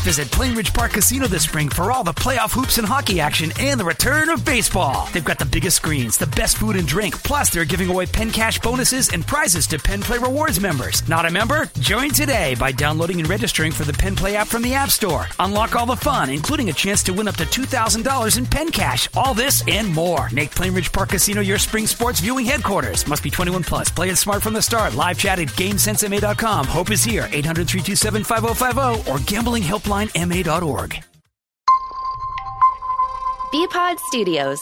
Visit Plainridge Park Casino this spring for all the playoff hoops and hockey action and the return of baseball. They've got the biggest screens, the best food and drink, plus they're giving away Penn Cash bonuses and prizes to Penn Play Rewards members. Not a member? Join today by downloading and registering for the Penn Play app from the App Store. Unlock all the fun, including a chance to win up to $2,000 in Penn Cash. All this and more. Make Plainridge Park Casino your spring sports viewing headquarters. Must be 21 plus. Play it smart from the start. Live chat at GameSenseMA.com. Hope is here. 800-327-5050 or gamblinghelplinema.org. BPod Studios.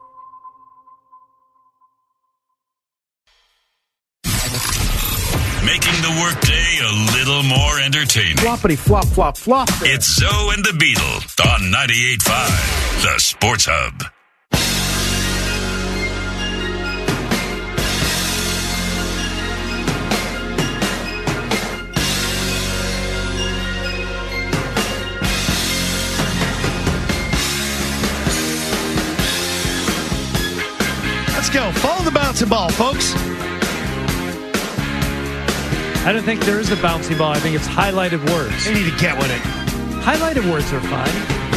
Making the workday a little more entertaining. Floppity flop flop flop. It's Zoe and the Beetle on 98.5, the Sports Hub. Let's go. Follow the bouncing ball, folks. I don't think there is a bouncy ball. I think it's highlighted words. You need to get with it. Highlighted words are fine.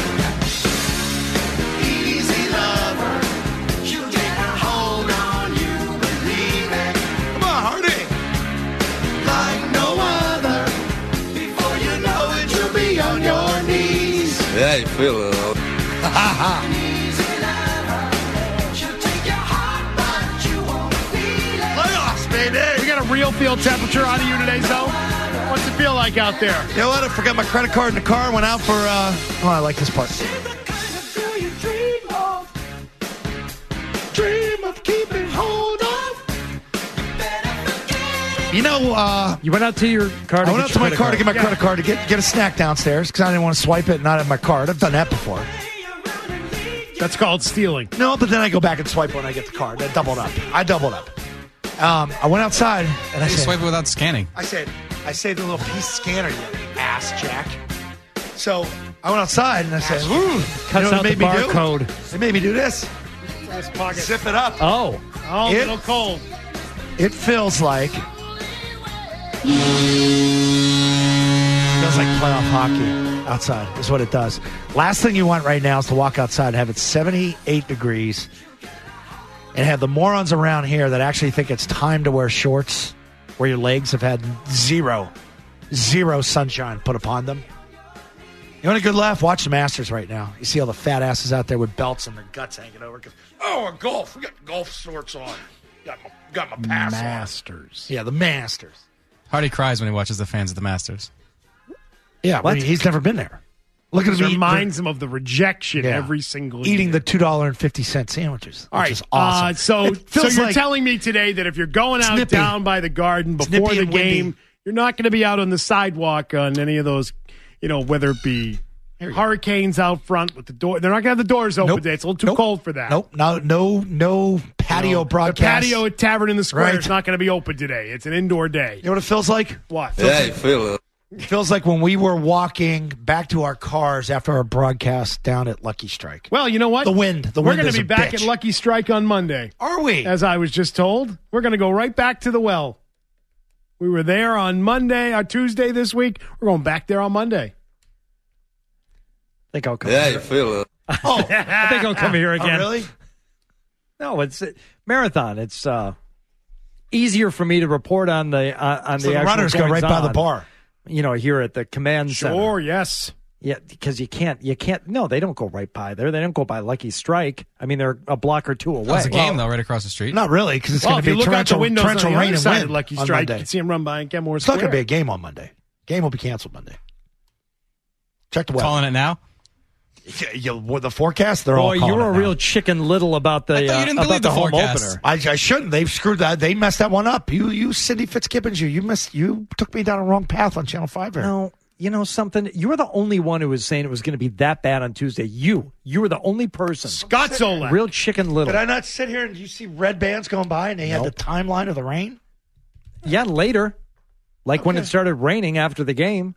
Easy lover, she'll take a hold on you, believe it. Come on, Hardy. Like no other. Before you know it, you'll be on your knees. Yeah, you feel it. Ha ha. Easy lover, she'll take your heart, but you won't feel it. Playoffs, baby. We got a real field temperature out of you today, Zoe. What's it feel like out there? You know what? I forgot my credit card in the car. Went out for, oh, I like this part. Dream of keeping hold of. You know, You went out to your car. I went out to my car to get my credit card to get a snack downstairs because I didn't want to swipe it and not have my card. I've done that before. That's called stealing. No, but then I go back and swipe when I get the card. I doubled up. I went outside and I said, swipe it without scanning. I saved a little piece scanner, you ass jack. So I went outside and I said, ooh, Cuts out the barcode. They made me do this. Zip it up. Oh, a little cold. It feels like playoff hockey outside is what it does. Last thing you want right now is to walk outside and have it 78 degrees and have the morons around here that actually think it's time to wear shorts where your legs have had zero sunshine put upon them. You want a good laugh? Watch the Masters right now. You see all the fat asses out there with belts and their guts hanging over. Oh, golf. We got golf shorts on. Got my pass Masters. on. Yeah, the Masters. Hardy cries when he watches the fans of the Masters. Yeah, he's never been there. Look at It him reminds him of the rejection every single eating year. the $2.50 sandwiches. All right, which is awesome. So you're telling me today that if you're going out down by the Garden before the game, you're not going to be out on the sidewalk on any of those, whether it be hurricanes out front with the door. They're not going to have the doors open today. It's a little too cold for that. No patio broadcast. The patio at Tavern in the Square is not going to be open today. It's an indoor day. You know what it feels like? What? Yeah, you feel it. It feels like when we were walking back to our cars after our broadcast down at Lucky Strike. Well, you know what? The wind We're going is to be a back bitch. at Lucky Strike on Monday. Are we? As I was just told. We're going to go right back to the well. We were there on Monday or Tuesday this week. We're going back there on Monday. I think I'll come Yeah, here. you feel it. Oh, I think I'll come here again. Oh, really? No, it's marathon. It's easier for me to report on the So the actual runners go right by the bar. Here at the command center. Sure, yes. Yeah, because you can't. No, they don't go right by there. They don't go by Lucky Strike. I mean, they're a block or two away. There's a game, though, right across the street. Not really, because it's Well, going if to you be look out the torrential, windows on the rain other and side wind of Lucky on Strike, Monday. you can see them run by and Kenmore It's not Square. going to be a game on Monday. Game will be canceled Monday. Check the weather. Calling it now? With the forecast, they're all Boy, calling you're it a now. real Chicken Little about the I thought you didn't believe about the the home forecast. opener. I shouldn't. They've screwed that. They messed that one up. You Cindy Fitzgibbons, you took me down a wrong path on Channel 5 there. No, you know something? You were the only one who was saying it was going to be that bad on Tuesday. You were the only person. Scott Solak. Real Chicken Little. Did I not sit here and you see red bands going by and they had the timeline of the rain? Yeah, later. Like when it started raining after the game.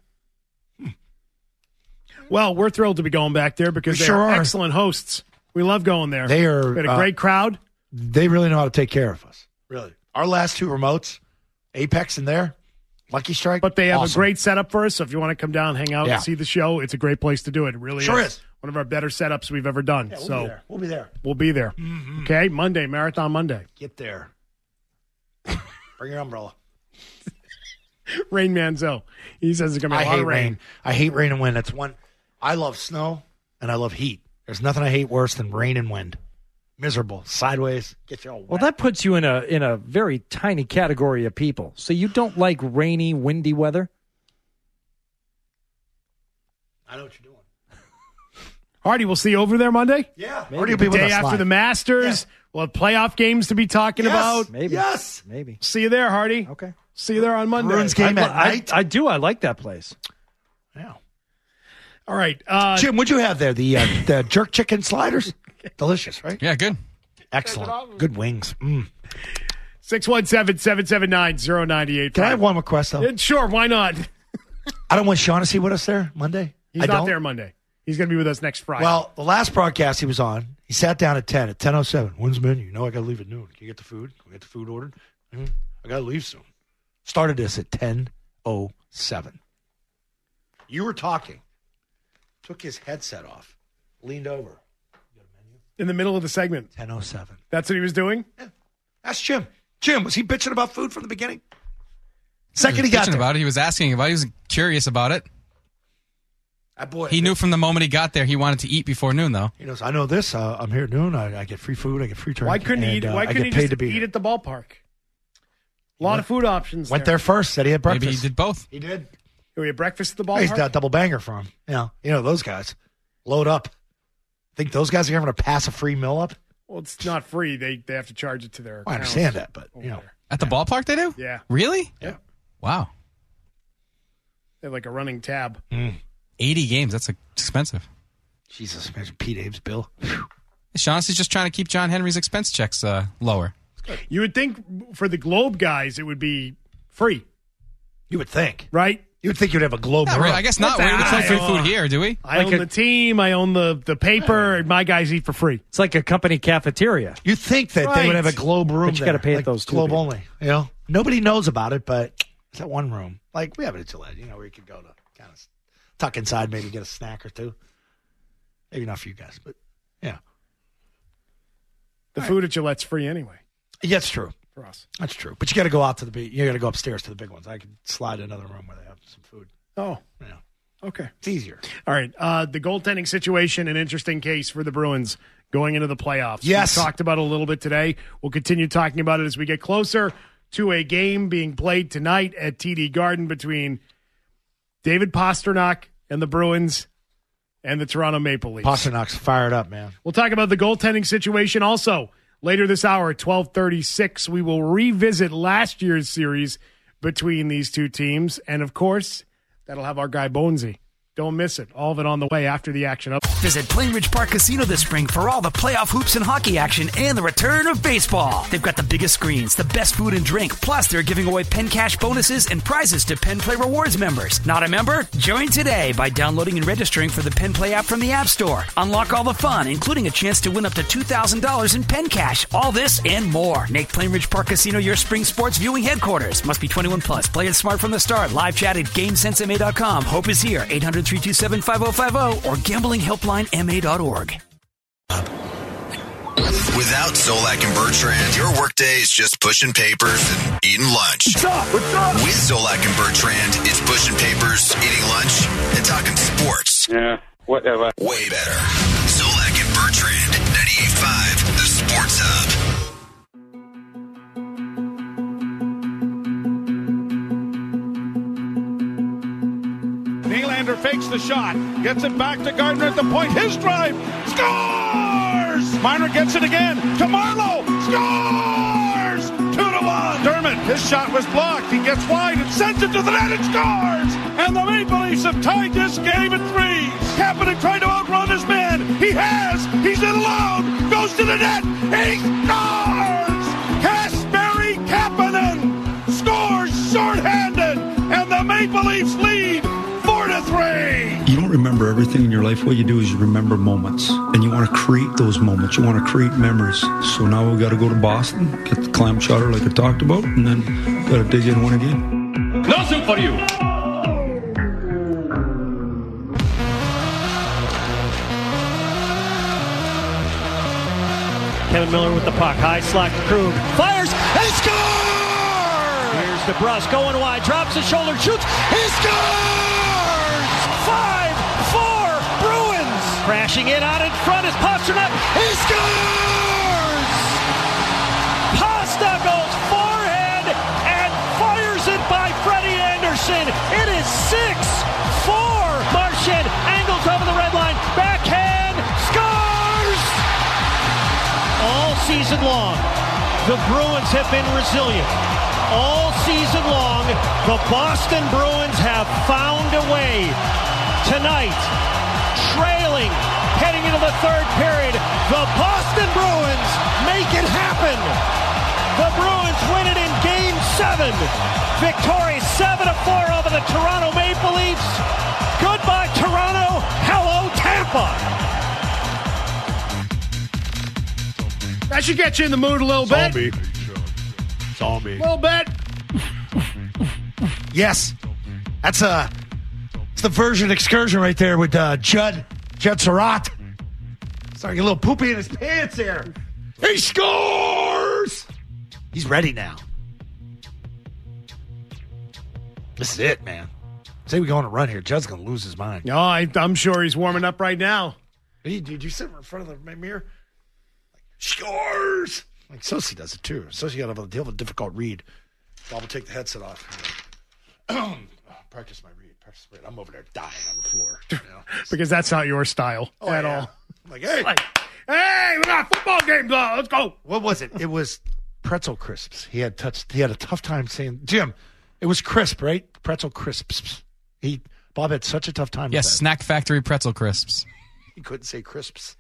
Well, we're thrilled to be going back there because We they're sure are. excellent hosts. We love going there. They are. We had a great crowd. They really know how to take care of us. Really. Our last two remotes, Apex and there, Lucky Strike. But they have awesome. a great setup for us. So if you want to come down, hang out, Yeah. and see the show, it's a great place to do it. It really Sure is. One of our better setups we've ever done. Yeah, We'll be there. We'll be there. Mm-hmm. Okay, Monday, Marathon Monday. Get there. Bring your umbrella. Rain Manzo. He says it's going to be a lot of rain. I hate rain and wind. That's one. I love snow and I love heat. There's nothing I hate worse than rain and wind. Miserable. Sideways. Get you all wet. Well, that puts you in a very tiny category of people. So you don't like rainy, windy weather? I know what you're doing. Hardy, we'll see you over there Monday. Yeah. Maybe. Will be The with day us after live. the Masters. Yeah. We'll have playoff games to be talking about. Maybe. Yes. Maybe. See you there, Hardy. Okay. See you there on Monday. Bruins game at night. I do. I like that place. Yeah. All right. Jim, what'd you have there? The jerk chicken sliders? Delicious, right? Yeah, good. Excellent. Good wings. 617-779-0985. Can I have one request, though? Sure, why not? I don't want Shaughnessy with us there Monday. He's not there Monday. He's going to be with us next Friday. Well, the last broadcast he was on, he sat down at 10, at 10:07. When's the menu? You know I got to leave at noon. Can you get the food? Can we get the food ordered? I got to leave soon. Started this at 10:07. You were talking. Took his headset off. Leaned over. in the middle of the segment. 10:07. That's what he was doing? Yeah. Ask Jim. Jim, was he bitching about food from the beginning? Second he got there. About it. He was asking about it. He was curious about it. He knew from the moment he got there he wanted to eat before noon, though. He knows, I know this. I'm here at noon. I get free food. I get free drink. Why couldn't he just eat at the ballpark? A lot of food options. Went there first. Said he had breakfast. Maybe he did both. He did. We had breakfast at the Oh, he's ballpark? got a double banger for him. You know those guys. Load up. Think those guys are going to pass a free meal up? Well, it's not free. They have to charge it to their I accounts. understand that, but, At the ballpark they do? Yeah. Really? Yeah. Wow. They have like a running tab. 80 games. That's expensive. Jesus, imagine Pete Abe's bill. Shaughnessy's just trying to keep John Henry's expense checks lower. You would think for the Globe guys it would be free. You would think. Right? You would think you'd have a Globe. Not really. I guess not. We don't sell free food here, do we? I own the team. I own the paper. And my guys eat for free. It's like a company cafeteria. You think that they would have a Globe room But you got to pay like at those Globe two only. Nobody knows about it, but it's that one room. Like we have it at Gillette, where you could go to kind of tuck inside, maybe get a snack or two. Maybe not for you guys, but yeah. The food at Gillette's free anyway. Yeah, that's true. For us. That's true. But you got to go out to you got to go upstairs to the big ones. I could slide in another room where they have some food. Oh. Yeah. Okay. It's easier. All right. The goaltending situation, an interesting case for the Bruins going into the playoffs. Yes. We talked about it a little bit today. We'll continue talking about it as we get closer to a game being played tonight at TD Garden between David Pastrnak and the Bruins and the Toronto Maple Leafs. Pasternak's fired up, man. We'll talk about the goaltending situation also. Later this hour at 12:36, we will revisit last year's series between these two teams. And, of course, that'll have our guy Bonesy. Don't miss it. All of it on the way after the action. Visit Plainridge Park Casino this spring for all the playoff hoops and hockey action and the return of baseball. They've got the biggest screens, the best food and drink, plus they're giving away Penn Cash bonuses and prizes to Penn Play Rewards members. Not a member? Join today by downloading and registering for the Penn Play app from the App Store. Unlock all the fun, including a chance to win up to $2,000 in Penn Cash. All this and more. Make Plainridge Park Casino your spring sports viewing headquarters. Must be 21 plus. Play it smart from the start. Live chat at GameSenseMA.com. Hope is here. 800-327-5050 or gamblinghelplinema.org. Without Zolak and Bertrand, your workday is just pushing papers and eating lunch. What's up? With Zolak and Bertrand, it's pushing papers, eating lunch, and talking sports. Yeah, whatever. Way better. Zolak and Bertrand, 98.5, the Sports Hub. Nylander fakes the shot, gets it back to Gardner at the point. His drive scores! Marner gets it again to Marlowe, scores! 2-1. Dermott, his shot was blocked. He gets wide and sends it to the net and scores! And the Maple Leafs have tied this game at 3. Kapanen tried to outrun his man. He has. He's in alone. Goes to the net. He scores! Kasperi Kapanen scores shorthanded, and the Maple Leafs lead 4-3. You don't remember everything in your life. What you do is you remember moments, and you want to create those moments. You want to create memories. So now we've got to go to Boston, get the clam chowder like I talked about, and then got to dig in one again. No soup for you. Kevin Miller with the puck. High slot to Krug. Fires. He scores! Here's DeBrusque going wide. Drops his shoulder. Shoots. He scores! 5-4 Bruins. Crashing it out in front is Pastrnak. He scores! Pasta goes forehand and fires it by Freddie Anderson. It is 6-4. Marchand angles over the red line. Backhand. Scores! All season long, the Bruins have been resilient. All season long, the Boston Bruins have found a way. Tonight, trailing, heading into the third period, the Boston Bruins make it happen. The Bruins win it in Game 7. Victorious 7-4 over the Toronto Maple Leafs. Goodbye, Toronto. Hello, Tampa. That should get you in the mood a little bit. Zombie. A little bit. Yes. It's the version excursion right there with Judd Surratt. Starting a little poopy in his pants there. He scores! He's ready now. This is it, man. Say we go on a run here. Judd's going to lose his mind. No, I'm sure he's warming up right now. Did you sit in front of the mirror? Scores! Like Sosi does it too. Sosi got a difficult read. Bob will take the headset off. Practice my read. I'm over there dying on the floor. You know? Because that's not your style at all. Like, hey, we got a football game. Let's go. What was it? It was pretzel crisps. He had a tough time saying, Jim, it was crisp, right? Pretzel crisps. Bob had such a tough time with that. Snack Factory pretzel crisps. He couldn't say crisps.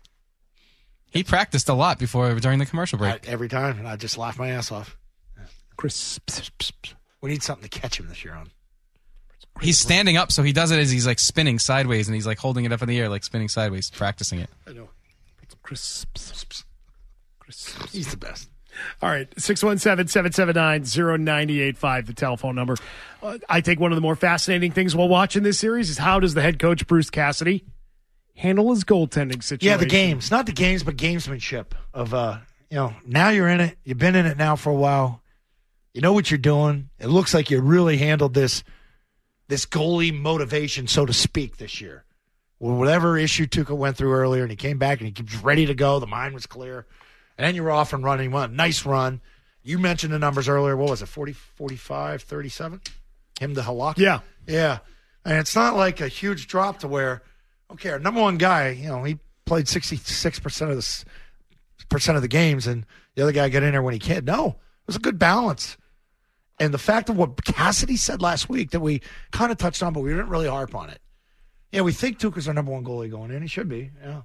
He practiced a lot during the commercial break. Every time, and I just laugh my ass off. Crisps. We need something to catch him this year on. He's standing up, so he does it as he's like spinning sideways, and he's like holding it up in the air, like spinning sideways, practicing it. I know. Crisps. He's the best. All right, 617-779-0985, the telephone number. I think one of the more fascinating things while watching this series is how does the head coach, Bruce Cassidy, handle his goaltending situation? Yeah, the games. Not the games, but gamesmanship of, now you're in it. You've been in it now for a while. You know what you're doing. It looks like you really handled this goalie motivation, so to speak, this year. Whatever issue Tuukka went through earlier, and he came back and he was ready to go. The mind was clear. And then you were off and running. Nice run. You mentioned the numbers earlier. What was it, 40, 45, 37? Him to Halak? Yeah. Yeah. And it's not like a huge drop to where, okay, our number one guy, he played 66% of the games, and the other guy got in there when he can. No, it was a good balance. And the fact of what Cassidy said last week that we kind of touched on, but we didn't really harp on it. Yeah, we think Tuukka's our number one goalie going in. He should be, yeah.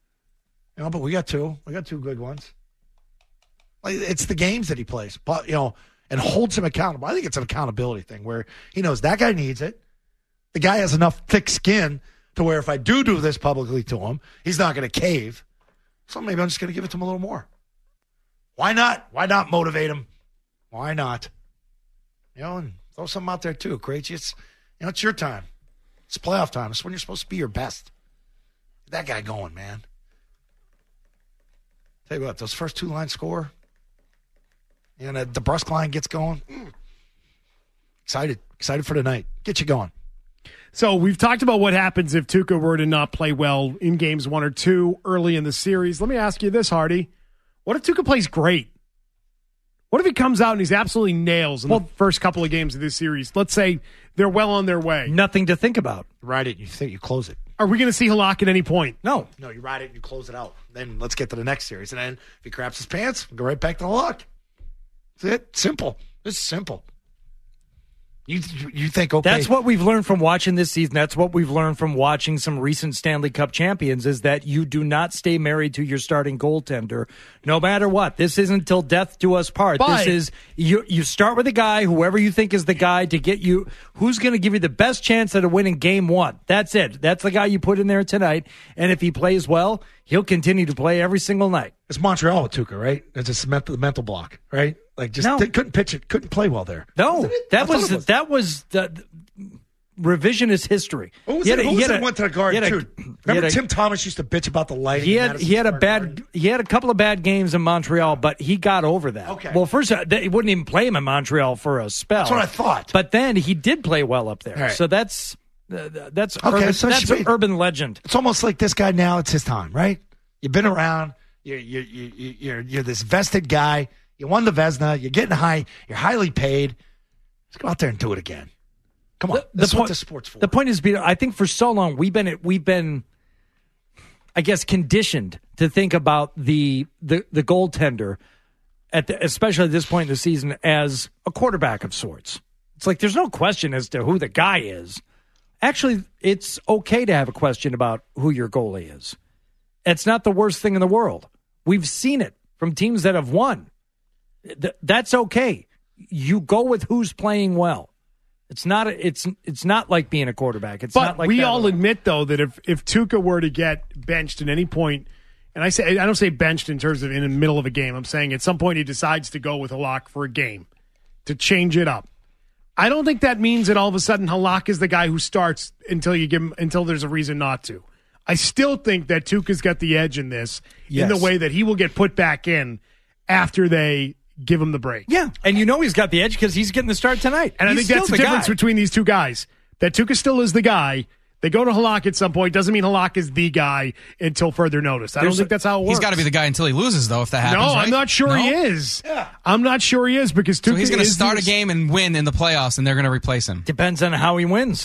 But we got two. We got two good ones. Like, it's the games that he plays, but and holds him accountable. I think it's an accountability thing where he knows that guy needs it. The guy has enough thick skin to where if I do this publicly to him, he's not going to cave. So maybe I'm just going to give it to him a little more. Why not? Why not motivate him? Why not? And throw something out there too, Krejci. It's your time. It's playoff time. It's when you're supposed to be your best. Get that guy going, man. Tell you what, those first two lines score, and the DeBrusque line gets going. Excited for tonight. Get you going. So we've talked about what happens if Tuukka were to not play well in games 1 or 2 early in the series. Let me ask you this, Hardy. What if Tuukka plays great? What if he comes out and he's absolutely nails in the first couple of games of this series? Let's say they're well on their way. Nothing to think about. Ride it. You close it. Are we going to see Halak at any point? No, you ride it and you close it out. Then let's get to the next series. And then if he craps his pants, we'll go right back to Halak. That's it. Simple. This is simple. You think, okay. That's what we've learned from watching this season. That's what we've learned from watching some recent Stanley Cup champions is that you do not stay married to your starting goaltender no matter what. This isn't till death do us part. This is you start with a guy, whoever you think is the guy to get you, who's going to give you the best chance at a winning game 1. That's it. That's the guy you put in there tonight. And if he plays well, he'll continue to play every single night. It's Montreal with Tuukka, right? It's just the mental block, right? Like they couldn't pitch it, couldn't play well there. No, that was the revisionist history. What was it went to the Garden too? Remember Tim Thomas used to bitch about the lighting. He had a couple of bad games in Montreal, but he got over that. Okay. Well, first he wouldn't even play him in Montreal for a spell. That's what I thought. But then he did play well up there. Right. So that's okay. That's an urban legend. It's almost like this guy now. It's his time, right? You've been around. You're this vested guy. You won the Vezina. You're getting high. You're highly paid. Let's go out there and do it again. Come on. That's what the sport's for. The point is, I think for so long we've been, I guess, conditioned to think about the goaltender especially at this point in the season as a quarterback of sorts. It's like there's no question as to who the guy is. Actually, it's okay to have a question about who your goalie is. It's not the worst thing in the world. We've seen it from teams that have won. That's okay. You go with who's playing well. It's not like being a quarterback. It's not like we that all admit though that if Tuukka were to get benched at any point, and I don't say benched in terms of in the middle of a game. I'm saying at some point he decides to go with Halak for a game to change it up. I don't think that means that all of a sudden Halak is the guy who starts until there's a reason not to. I still think that Tuukka's got the edge in this in the way that he will get put back in after they give him the break. Yeah, and he's got the edge because he's getting the start tonight. And I think that's the difference between these two guys. That Tuukka still is the guy. They go to Halak at some point. Doesn't mean Halak is the guy until further notice. I don't think that's how it works. He's got to be the guy until he loses, though, if that happens. No, right? I'm not sure he is. Yeah. I'm not sure he is because Tuukka So he's going to start a game and win in the playoffs, and they're going to replace him. Depends on how he wins.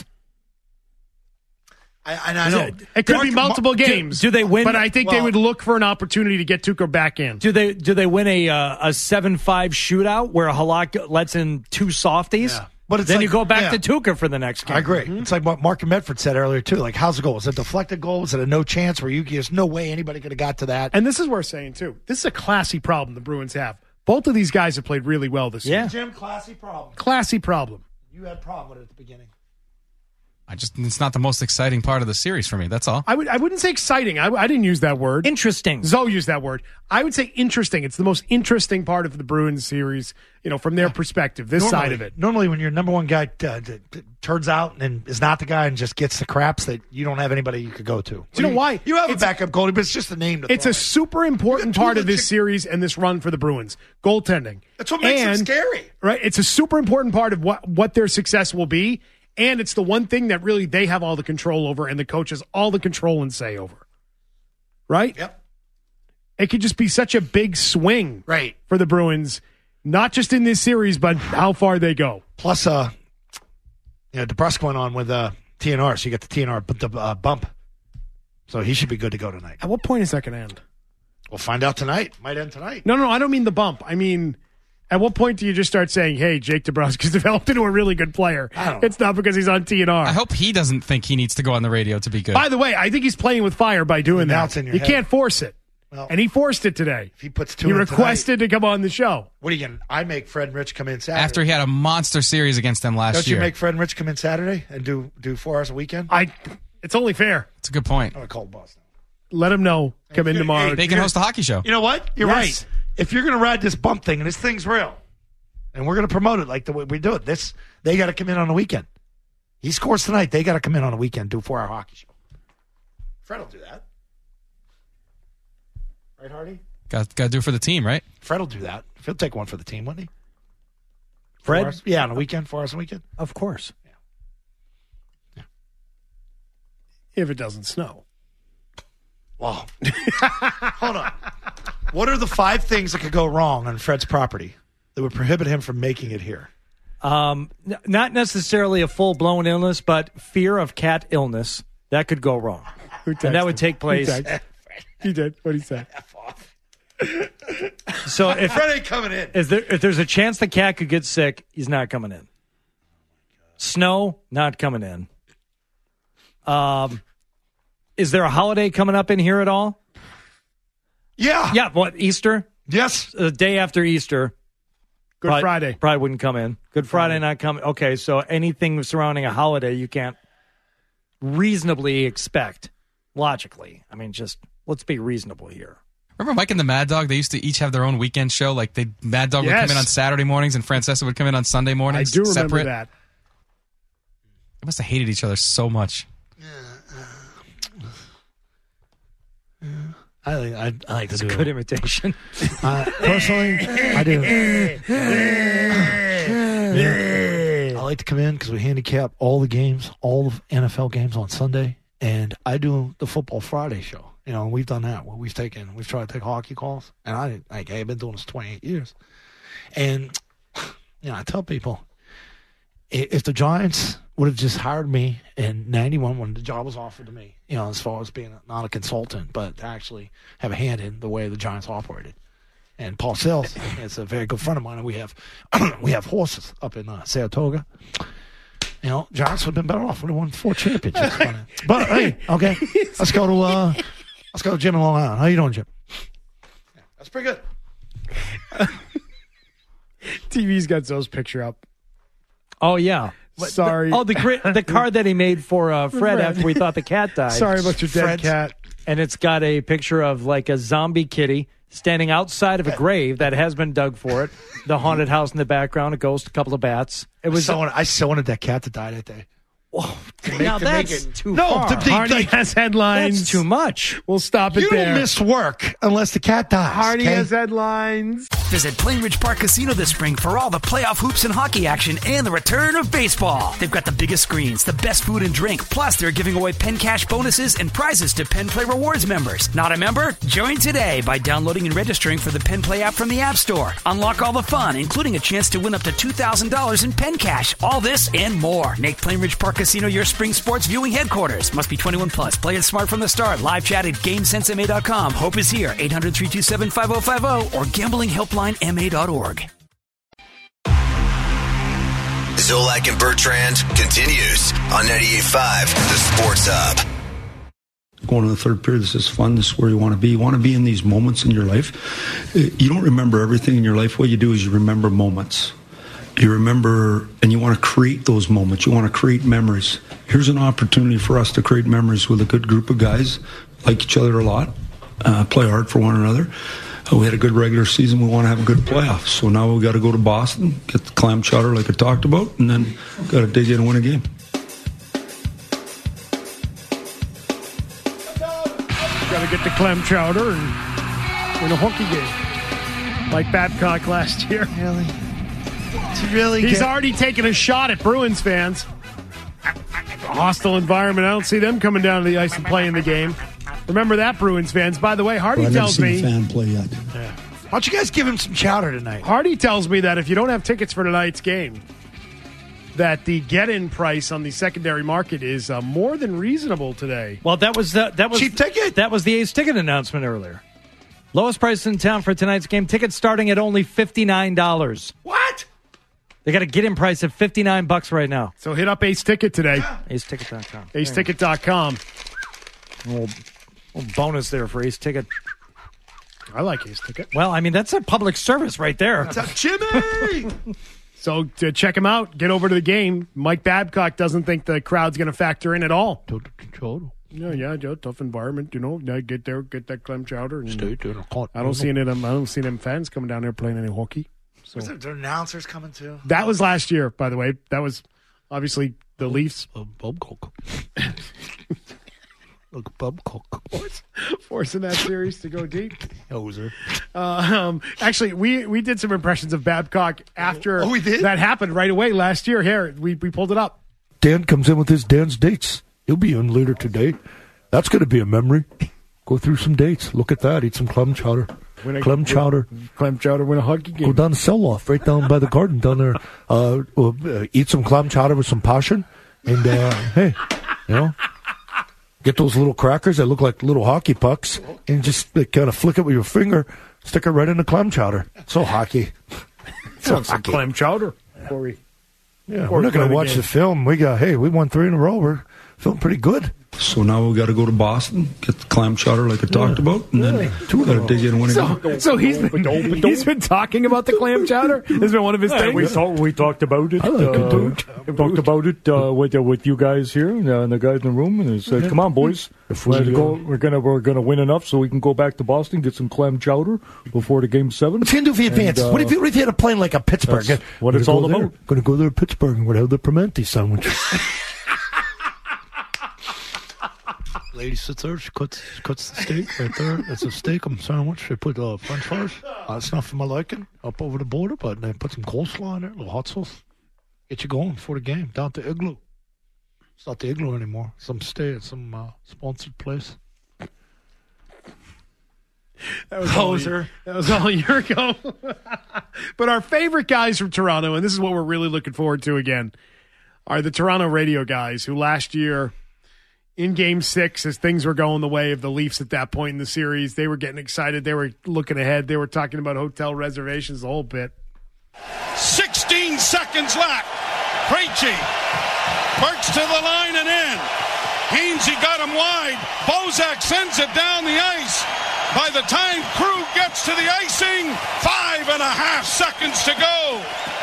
I know. It could be multiple games. Do they win? But I think they would look for an opportunity to get Tuukka back in. Do they win a 7-5 shootout where Halak lets in two softies? Yeah. But then you go back to Tuukka for the next game. I agree. Mm-hmm. It's like what Mark and Medford said earlier, too. Like, how's the goal? Was it a deflected goal? Was it a no chance where there's no way anybody could have got to that? And this is worth saying, too. This is a classy problem the Bruins have. Both of these guys have played really well this year. Jim, classy problem. Classy problem. You had a problem with it at the beginning. It's not the most exciting part of the series for me. That's all. I wouldn't say exciting. I didn't use that word. Interesting. Zoe used that word. I would say interesting. It's the most interesting part of the Bruins series, from their perspective, side of it. Normally when your number one guy turns out and is not the guy and just gets the craps, that you don't have anybody you could go to. Do you know why? You have a backup goalie, but it's just a name to It's a super important part of this series and this run for the Bruins. Goaltending. That's what makes it scary. Right? It's a super important part of what their success will be. And it's the one thing that really they have all the control over and the coaches all the control and say over. Right? Yep. It could just be such a big swing for the Bruins, not just in this series, but how far they go. Plus, DeBrusk went on with TNR, so you get the TNR bump. So he should be good to go tonight. At what point is that going to end? We'll find out tonight. Might end tonight. No, I don't mean the bump. I mean... At what point do you just start saying, hey, Jake DeBrusk has developed into a really good player? It's not because he's on TNR. I hope he doesn't think he needs to go on the radio to be good. By the way, I think he's playing with fire by doing that. He can't force it. Well, and he forced it today. If he puts two He requested to come on the show. What are you going to... I make Fred and Rich come in Saturday. After he had a monster series against them last Don't year. you make Fred and Rich come in Saturday and do 4 hours a weekend? It's only fair. It's a good point. I'm going to call Boston. Let him know. Come in tomorrow. They can host a hockey show. You know what? You're right. If you're going to ride this bump thing, and this thing's real... And we're going to promote it like the way we do it. They got to come in on the weekend. He scores tonight. They got to come in on the weekend, do a 4-hour hockey show. Fred will do that. Right, Hardy? Got to do it for the team, right? Fred will do that. He'll take one for the team, wouldn't he? Fred? Yeah, on the weekend, 4 hours a weekend. Of course. Yeah. If it doesn't snow. Wow. Hold on. What are the 5 things that could go wrong on Fred's property that would prohibit him from making it here? Not necessarily a full-blown illness, but fear of cat illness. That could go wrong. And that would take place. He did. What did he say? F off. So if Fred ain't coming in. If there's a chance the cat could get sick, he's not coming in. Snow, not coming in. Is there a holiday coming up in here at all? Yeah. Yeah, what, Easter? Yes. The day after Easter. Good Friday. Probably wouldn't come in. Good Friday not coming. Okay, so anything surrounding a holiday you can't reasonably expect, logically. I mean, just let's be reasonable here. Remember Mike and the Mad Dog? They used to each have their own weekend show. Like Mad Dog would come in on Saturday mornings and Francesa would come in on Sunday mornings. I do remember separate. that. They must have hated each other so much. I like to do good imitation. Personally, I do. I like to come in because we handicap all the games, all of NFL games on Sunday, and I do the Football Friday show. You know, we've done that. We've tried to take hockey calls, and I've been doing this 28 years. And, you know, I tell people, if the Giants would have just hired me in 91 when the job was offered to me, you know, as far as being not a consultant, but to actually have a hand in the way the Giants operated. And Paul Sales is a very good friend of mine, and we have horses up in Saratoga. You know, Giants would have been better off when they won 4 championships. But hey, okay, let's go to Jim in Long Island. How you doing, Jim? Yeah, that's pretty good. TV's got Zoe's picture up. Oh yeah. Sorry. The card that he made for Fred after we thought the cat died. Sorry about your dead cat. And it's got a picture of like a zombie kitty standing outside of a grave that has been dug for it. The haunted house in the background, a ghost, a couple of bats. I so wanted that cat to die that day. Whoa, now that's too far. Hardy has headlines. That's too much. We'll stop it You there. don't miss work unless the cat dies. Hardy has headlines. Visit Plainridge Park Casino this spring for all the playoff hoops and hockey action and the return of baseball. They've got the biggest screens, the best food and drink, plus they're giving away Penn Cash bonuses and prizes to Penn Play Rewards members. Not a member? Join today by downloading and registering for the Penn Play app from the App Store. Unlock all the fun, including a chance to win up to $2,000 in Penn Cash. All this and more. Make Plainridge Park Casino your spring sports viewing headquarters. Must be 21 plus. Play it smart from the start. Live chat at GameSenseMA.com. Hope is here. 800-327-5050 or GamblingHelplineMA.org. Zolak and Bertrand continues on 98.5 The Sports Hub. Going to the third period, this is fun. This is where you want to be. You want to be in these moments in your life. You don't remember everything in your life. What you do is you remember moments. You remember, and you want to create those moments. You want to create memories. Here's an opportunity for us to create memories with a good group of guys, like each other a lot, play hard for one another. We had a good regular season. We want to have a good playoffs. So now we've got to go to Boston, get the clam chowder like I talked about, and then got to dig in and win a game. Got to get the clam chowder and win a hockey game. Like Babcock last year. Really? He's already taken a shot at Bruins fans. A hostile environment. I don't see them coming down to the ice and playing the game. Remember that, Bruins fans. By the way, Hardy tells me. I've never seen a fan play yet. Yeah. Why don't you guys give him some chowder tonight? Hardy tells me that if you don't have tickets for tonight's game, that the get-in price on the secondary market is more than reasonable today. Well, that was cheap ticket. That was the A's ticket announcement earlier. Lowest price in town for tonight's game. Tickets starting at only $59. What? They got a get-in price of $59 right now. So hit up Ace Ticket today. AceTicket.com. AceTicket.com. A little bonus there for Ace Ticket. I like Ace Ticket. Well, I mean, that's a public service right there. What's up, Jimmy? So to check him out, get over to the game. Mike Babcock doesn't think the crowd's going to factor in at all. Yeah, tough environment, you know. Get there, get that clam chowder. And I don't see them fans coming down there playing any hockey. So Was there announcers coming too? that was last year, by the way. That was obviously the Leafs. Babcock. Look, Babcock. Forcing that series to go deep. Hoser. Actually, we did some impressions of Babcock after we did? that happened right away last year. Here, we pulled it up. Dan comes in with his Dan's dates. He'll be in later today. That's going to be a memory. Go through some dates. Look at that. Eat some clam chowder. Clam chowder, win a hockey game. Go down to Sell-Off, right down by the garden down there. Eat some clam chowder with some passion. And, hey, you know, get those little crackers that look like little hockey pucks and just kind of flick it with your finger, stick it right in the clam chowder. So hockey. Some clam chowder, Corey. Yeah, we're not going to watch the film. We won 3 in a row. feeling pretty good. So now we got to go to Boston, get the clam chowder like I talked about, and then we got to dig in and win again. So he's been talking about the clam chowder? This has been one of his things? We talked about it. Talked about it with you guys here and the guys in the room, and said, "Come on, boys, we're gonna win enough so we can go back to Boston, get some clam chowder before the game 7." What you gonna do if you advance? What if you had a plane like a Pittsburgh? That's what it's all about. Going to go there to Pittsburgh and we're going to have the Primanti sandwich. Lady sits there, she cuts the steak right there. It's a steak sandwich. They put French fries. That's not for my liking. Up over the border, but they put some coleslaw in there, a little hot sauce. Get you going for the game. Down to Igloo. It's not the Igloo anymore. Some stay at some sponsored place. That was all a year ago. But our favorite guys from Toronto, and this is what we're really looking forward to again, are the Toronto radio guys who last year in Game 6, as things were going the way of the Leafs at that point in the series, they were getting excited. They were looking ahead. They were talking about hotel reservations, the whole bit. 16 seconds left. Krejci works to the line and in. Hainsey got him wide. Bozak sends it down the ice. By the time Krug gets to the icing, 5.5 seconds to go.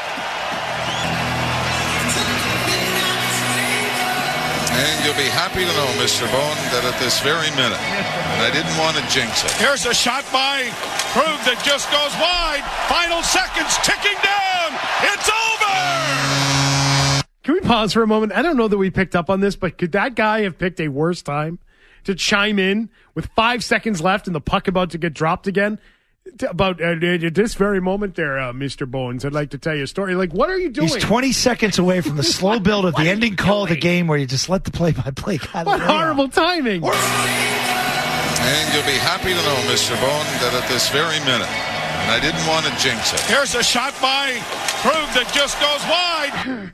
And you'll be happy to know, Mr. Bone, that at this very minute, and I didn't want to jinx it. Here's a shot by Krug that just goes wide. Final seconds ticking down. It's over. Can we pause for a moment? I don't know that we picked up on this, but could that guy have picked a worse time to chime in with 5 seconds left and the puck about to get dropped again? About at this very moment there, Mr. Bones, I'd like to tell you a story. Like, what are you doing? He's 20 seconds away from the slow build of the ending call of the game where you just let the play-by-play guy. What horrible timing. And you'll be happy to know, Mr. Bone, that at this very minute, and I didn't want to jinx it. Here's a shot by Krug that just goes wide.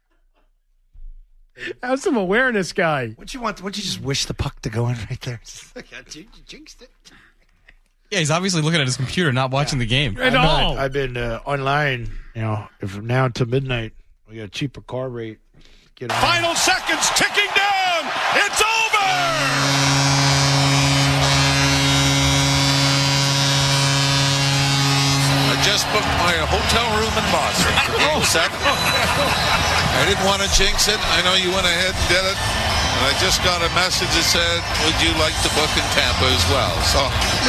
Have some awareness, guy. Wouldn't you just wish the puck to go in right there? You jinxed it. Yeah, he's obviously looking at his computer, not watching the game. At all. I've been online, from now until midnight. We got a cheaper car rate. Final seconds ticking down. It's over. I just booked my hotel room in Boston. I didn't want to jinx it. I know you went ahead and did it. And I just got a message that said, would you like to book in Tampa as well? So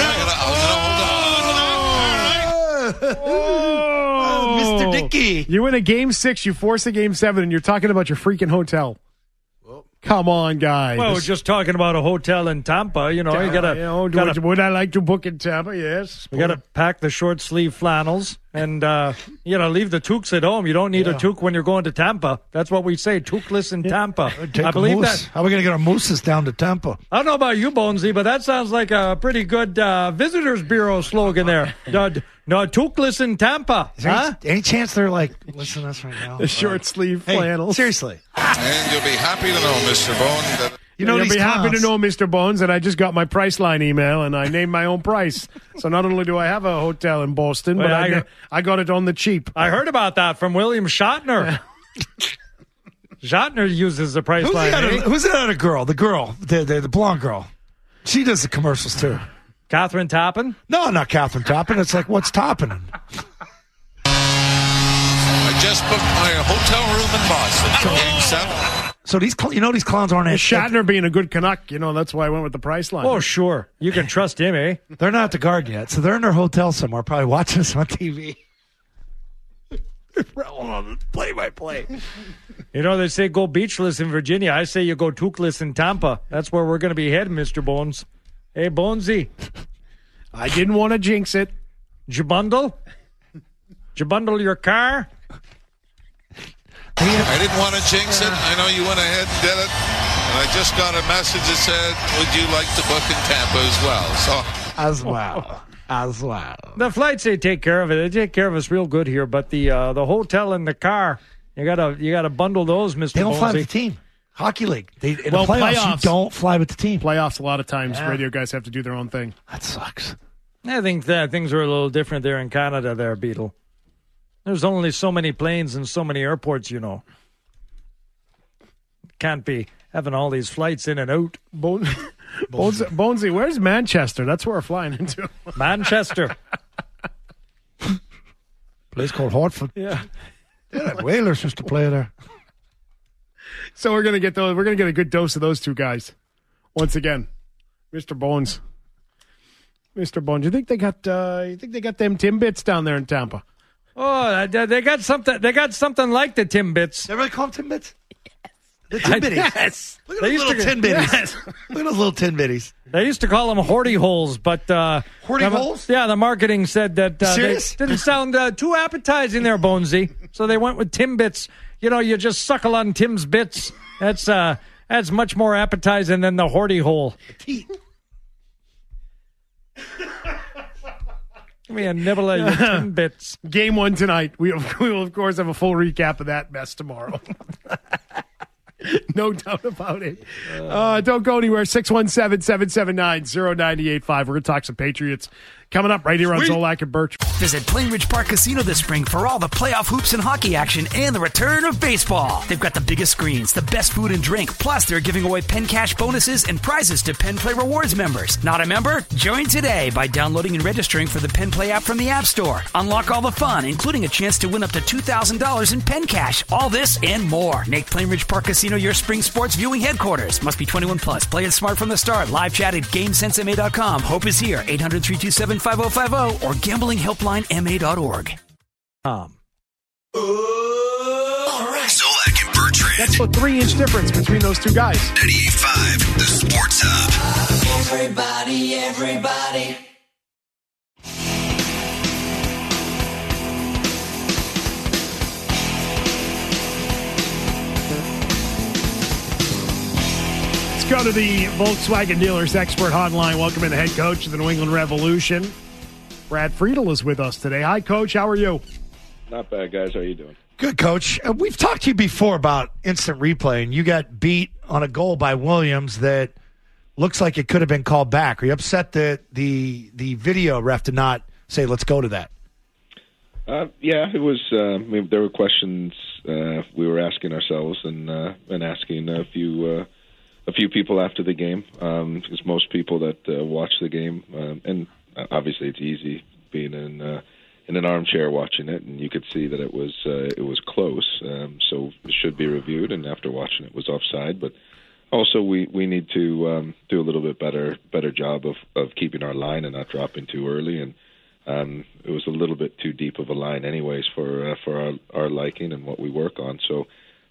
I'm going to hold on. Mr. Dickey. You win a Game 6, you force a Game 7, and you're talking about your freaking hotel. Come on, guys. Well, we're just talking about a hotel in Tampa. You gotta. Would I like to book in Tampa? Yes. You got to pack the short sleeve flannels and leave the toques at home. You don't need a toque when you're going to Tampa. That's what we say, toqueless in Tampa. I believe that. How are we going to get our mooses down to Tampa? I don't know about you, Bonesy, but that sounds like a pretty good Visitors Bureau slogan there. No, toqueless in Tampa. Is there any chance they're like, listen to us right now? The short sleeve flannels. Seriously. And you'll be happy to know, Mr. Bone, that... You'll be happy to know, Mr. Bones, that I just got my Priceline email and I named my own price. So not only do I have a hotel in Boston, but I got it on the cheap. I heard about that from William Shatner. Shatner uses the Priceline. Who's the other girl? The girl, the blonde girl. She does the commercials too. Catherine Toppin? No, not Catherine Toppin. It's like, what's topping? I just booked my hotel room in Boston. Game 7. So these clowns aren't... Shatner being a good Canuck, that's why I went with the Priceline. Oh, sure. You can trust him, eh? They're not at the Garden yet, so they're in their hotel somewhere, probably watching us on TV. Rolling on the play-by-play. They say go beachless in Virginia. I say you go toqueless in Tampa. That's where we're going to be heading, Mr. Bones. Hey, Bonesy. I didn't want to jinx it. Did you bundle? Did you bundle your car? I didn't want to jinx it. I know you went ahead and did it. And I just got a message that said, would you like to book in Tampa as well? So As well. The flights, they take care of it. They take care of us real good here. But the hotel and the car, you gotta bundle those, Mr. They don't Bonesy. fly with the team. Hockey league. In the playoffs, you don't fly with the team. Playoffs, a lot of times, radio guys have to do their own thing. That sucks. I think that things are a little different there in Canada there, Beetle. There's only so many planes and so many airports, Can't be having all these flights in and out. Bonesy, where's Manchester? That's where we're flying into. Manchester. Place called Hartford. Yeah. Whalers used to play there. So we're gonna get those. We're gonna get a good dose of those two guys once again, Mr. Bones. Mr. Bones, you think they got? You think they got them Timbits down there in Tampa? Oh, they got something. They got something like the Timbits. They really call them Timbits? The Timbitties. Yes. Look at those little Timbitties. Yes. Look at those little Timbitties. They used to call them Horty Holes, but Horty Holes? Yeah, the marketing said that they didn't sound too appetizing there, Bonesy. So they went with Timbits. You know, you just suckle on Tim's bits. That's much more appetizing than the Horty Hole. Give me a nibble of your Timbits. Game 1 tonight. We will, of course, have a full recap of that mess tomorrow. No doubt about it. Don't go anywhere. 617-779-0985. We're going to talk some Patriots coming up right here on Zolak and Birch. Visit Plainridge Park Casino this spring for all the playoff hoops and hockey action and the return of baseball. They've got the biggest screens, the best food and drink, plus they're giving away Penn Cash bonuses and prizes to Penn Play Rewards members. Not a member? Join today by downloading and registering for the Penn Play app from the App Store. Unlock all the fun, including a chance to win up to $2,000 in Penn Cash. All this and more. Make Plainridge Park Casino your spring sports viewing headquarters. Must be 21 plus. Play it smart from the start. Live chat at GameSenseMA.com. Hope is here. 800-327-5050 or gamblinghelplinema.org. Zolak and Bertrand. That's a 3-inch difference between those two guys. 98.5, the Sports Hub. Everybody. Let's go to the Volkswagen Dealers Expert Hotline. Welcome in the head coach of the New England Revolution. Brad Friedel is with us today. Hi, Coach. How are you? Not bad, guys. How are you doing? Good, Coach. We've talked to you before about instant replay, and you got beat on a goal by Williams that looks like it could have been called back. Are you upset that the video ref did not say, let's go to that? Yeah, it was. There were questions we were asking ourselves and asking a few people after the game, because most people that watch the game, and obviously it's easy being in an armchair watching it, and you could see that it was close, so it should be reviewed. And after watching it, was offside. But also we need to do a little bit better job of keeping our line and not dropping too early. And it was a little bit too deep of a line, anyways, for our liking and what we work on. So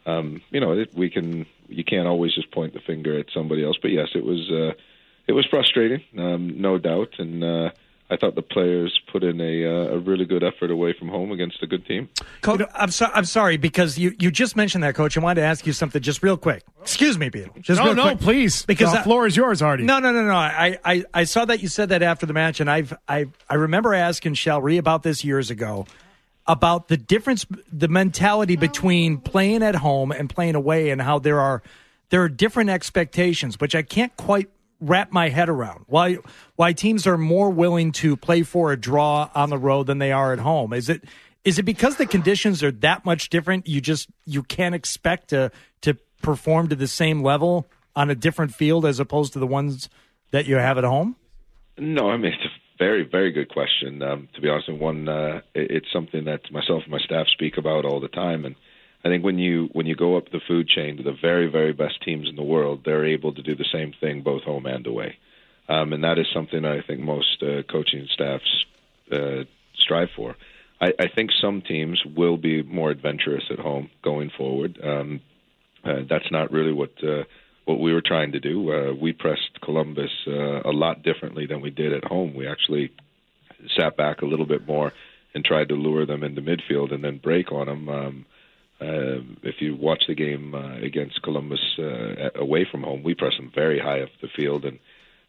you can't always just point the finger at somebody else. But yes, it was frustrating, no doubt, and I thought the players put in a really good effort away from home against a good team. Coach, I'm sorry, because you just mentioned that, Coach. I wanted to ask you something just real quick. Excuse me, Beetle. No, please. Because the floor is yours, Artie. No. I saw that you said that after the match, and I remember asking Shalrie about this years ago, about the difference, the mentality between playing at home and playing away, and how there are different expectations, which I can't quite wrap my head around. Why teams are more willing to play for a draw on the road than they are at home? Is it because the conditions are that much different? You can't expect to perform to the same level on a different field as opposed to the ones that you have at home? No, I mean, it's a very, very good question. To be honest, it's something that myself and my staff speak about all the time. And I think when you go up the food chain to the very, very best teams in the world, they're able to do the same thing both home and away. And that is something I think most coaching staffs strive for. I think some teams will be more adventurous at home going forward. That's not really what we were trying to do. We pressed Columbus a lot differently than we did at home. We actually sat back a little bit more and tried to lure them into midfield and then break on them. If you watch the game against Columbus away from home, we pressed them very high up the field, and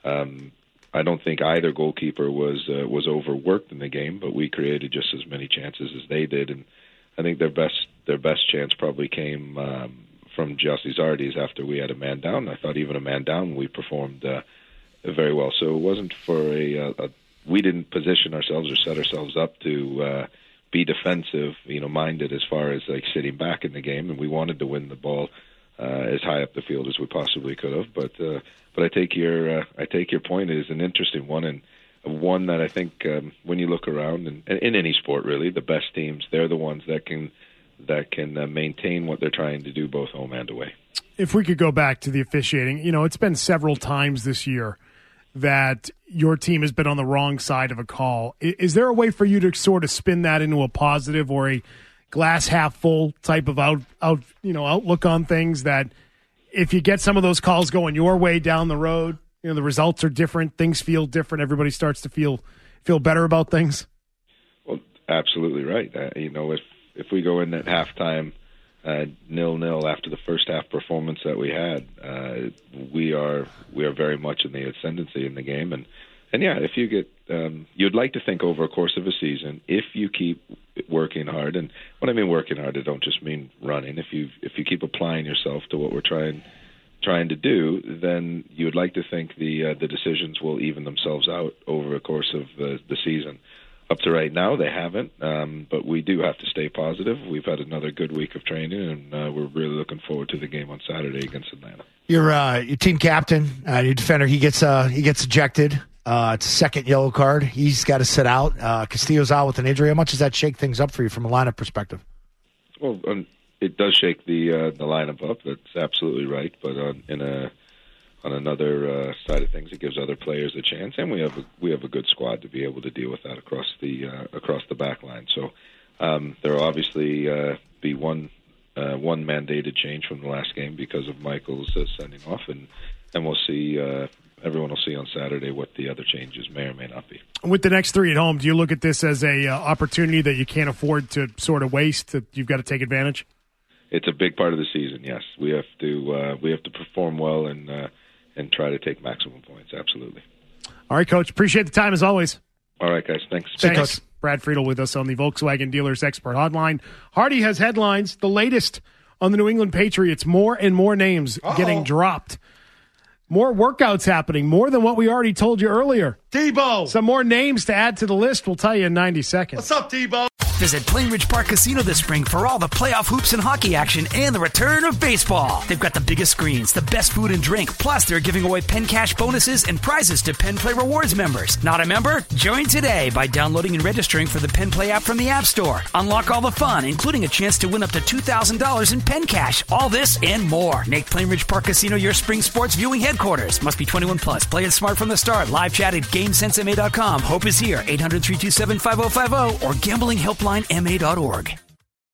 I don't think either goalkeeper was overworked in the game, but we created just as many chances as they did, and I think their best chance probably came from Gyasi Zardes after we had a man down. I thought even a man down we performed very well. So it wasn't for we didn't position ourselves or set ourselves up to be defensive, minded as far as like sitting back in the game, and we wanted to win the ball as high up the field as we possibly could have. But I take your point. It is an interesting one, and one that I think when you look around and in any sport really, the best teams, they're the ones that can maintain what they're trying to do both home and away. If we could go back to the officiating, it's been several times this year that your team has been on the wrong side of a call. Is there a way for you to sort of spin that into a positive or a glass half full type of outlook on things, that if you get some of those calls going your way down the road, the results are different, things feel different, everybody starts to feel better about things? Well, absolutely right. If we go in at halftime 0-0 after the first half performance that we had, we are very much in the ascendancy in the game, and yeah, if you get you'd like to think over a course of a season, if you keep working hard, and when I mean working hard, I don't just mean running. If you keep applying yourself to what we're trying to do, then you would like to think the decisions will even themselves out over a course of the season. Up to right now, they haven't, but we do have to stay positive. We've had another good week of training, and we're really looking forward to the game on Saturday against Atlanta. Your team captain, your defender, he gets ejected. It's a second yellow card. He's got to sit out. Castillo's out with an injury. How much does that shake things up for you from a lineup perspective? Well, it does shake the lineup up. That's absolutely right. But on another side of things, it gives other players a chance, and we have a good squad to be able to deal with that across the back line. So there will obviously be one mandated change from the last game because of Michael's sending off, and we'll see. Everyone will see on Saturday what the other changes may or may not be. With the next three at home, do you look at this as a opportunity that you can't afford to sort of waste? That you've got to take advantage? It's a big part of the season. Yes, we have to perform well and try to take maximum points. Absolutely. All right, Coach. Appreciate the time as always. All right, guys. Thanks. Thanks. Brad Friedel with us on the Volkswagen Dealers Expert Hotline. Hardy has headlines. The latest on the New England Patriots. More and more names getting dropped. More workouts happening, more than what we already told you earlier. Tebow. Some more names to add to the list. We'll tell you in 90 seconds. What's up, Tebow? Visit Plainridge Park Casino this spring for all the playoff hoops and hockey action and the return of baseball. They've got the biggest screens, the best food and drink, plus they're giving away Penn Cash bonuses and prizes to Penn Play Rewards members. Not a member? Join today by downloading and registering for the Penn Play app from the App Store. Unlock all the fun, including a chance to win up to $2,000 in Penn Cash. All this and more. Make Plainridge Park Casino your spring sports viewing headquarters. Must be 21 plus. Play it smart from the start. Live chat at GameSenseMA.com. Hope is here. 800-327-5050 or gamblinghelplinema.org.